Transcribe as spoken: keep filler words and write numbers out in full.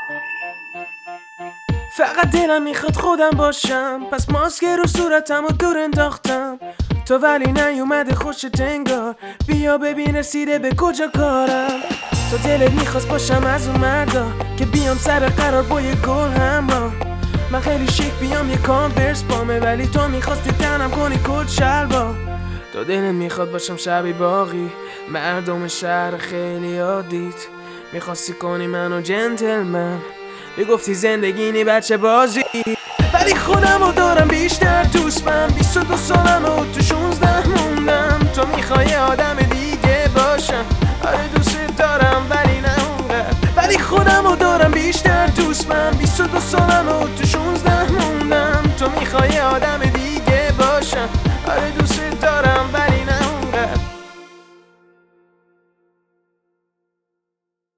فقط دلم میخواد خودم باشم، پس ماسک رو صورتم و دور انداختم. تو ولی نیومده خوشت انگار، بیا ببین رسیده به کجا کارم. تو دلت میخواست باشم از اون مردا که بیام سر قرار با یه گل همراه. من خیلی شیک بیام یه کانورس بامه، ولی تو میخواستی تنم کنی کت شلوار. تو دلت میخواد باشم شبی باقی، مردم شهر خیلی عادیت. میخواستی کنی منو جنتلمن، میگفتی زندگی نی بچه بازی، ولی خودمو دارم بیشتر دوست. من بیست و دو سالم و